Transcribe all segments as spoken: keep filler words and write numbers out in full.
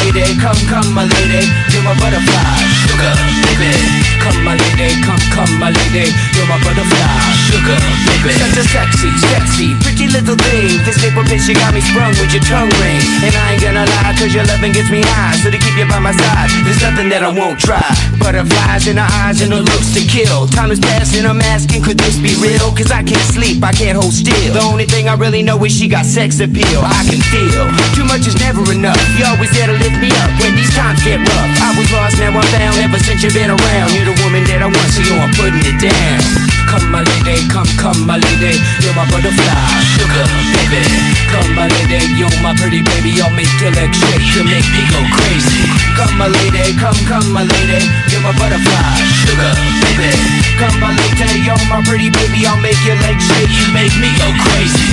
lady, come, come, my lady, you're my butterfly, sugar, baby. Come, my lady, come, come, my lady, you're my butterfly, sugar, baby. Such a sexy, sexy, pretty little thing. This little bitch, you got me sprung with your tongue ring. And I ain't gonna lie, cause your loving gets me high. So to keep you by my side, there's nothing that I won't try. Butterflies in her eyes and her looks to kill. Time is passing, I'm asking, could this be real? Cause I can't sleep, I can't hold still. The only thing I really know is she got sex appeal. I can feel, too much is never enough. You always there to lift me up when these times get rough. I was lost, now I'm found, ever since you've been around. You're the woman that I want, so yo, I'm putting it down. Come, my lady, come, come, my lady, you're my butterfly, sugar, baby. Come, my lady, you're my pretty baby, I'll make your legs shake, you make me go crazy. Come, my lady, come, come, my lady, you're my butterfly, sugar, baby. Come, my lady, you're my pretty baby, I'll make your legs shake, you make me go crazy.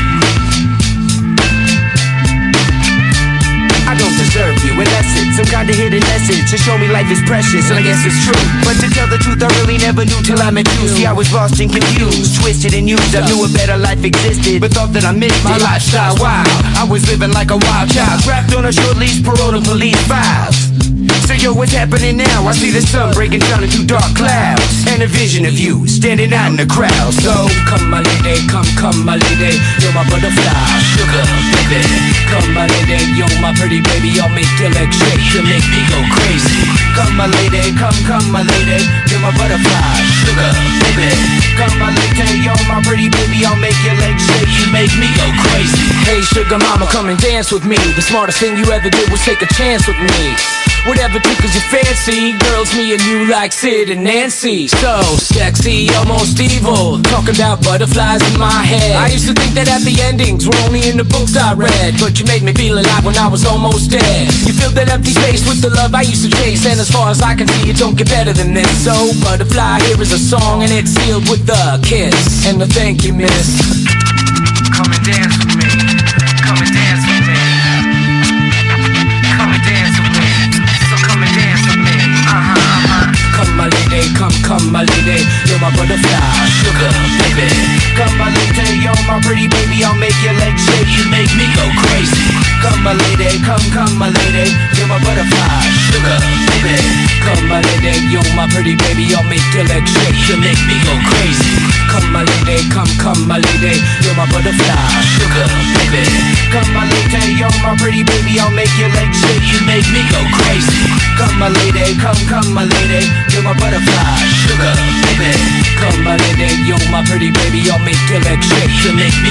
I don't deserve you, unless it's some kind of hidden message to show me life is precious, and I guess it's true. But to tell the truth, I really never knew till I met you. See, I was lost and confused, twisted and used. I knew a better life existed, but thought that I missed it. My lifestyle wild, I was living like a wild child, trapped on a short leash, parole to police files. So yo, what's happening now? I see the sun breaking down into dark clouds, and a vision of you standing out in the crowd. So come, my lady, come, come, my lady, you're my butterfly, sugar, baby. Come, my lady, you're my pretty baby, I'll make your legs shake, you make me go crazy. Come, my lady, come, come, my lady, you're my butterfly, sugar, baby. Come, my lady, you're my pretty baby, I'll make your legs shake, you make me go crazy. Hey, sugar mama, come and dance with me. The smartest thing you ever did was take a chance with me. Whatever tickles your fancy, girls, me and you like Sid and Nancy. So sexy, almost evil, talking about butterflies in my head. I used to think that happy endings were only in the books I read, but you made me feel alive when I was almost dead. You filled that empty space with the love I used to chase, and as far as I can see, it don't get better than this. So butterfly, here is a song, and it's sealed with a kiss and a thank you, miss. Come and dance with me, come and dance with me, come and dance with me. Come, my lady, come, come, my lady, you're my butterfly, sugar, baby. Come, my lady, you're my pretty baby, I'll make your legs shake, you make me go crazy. Come, my lady, come, come, my lady, you're my butterfly, sugar, baby. Come, my lady, you're my pretty baby, I'll make your legs shake, you make me go crazy. Come, my lady, come, come, my lady, you're my butterfly, sugar, baby. Come, my lady, you're my pretty baby, I'll make your legs shake, you make me go crazy. Come, my lady, come, come, my lady, you're my butterfly, sugar, baby. Come, my lady, you're my pretty baby, I'll make your legs shake, you make me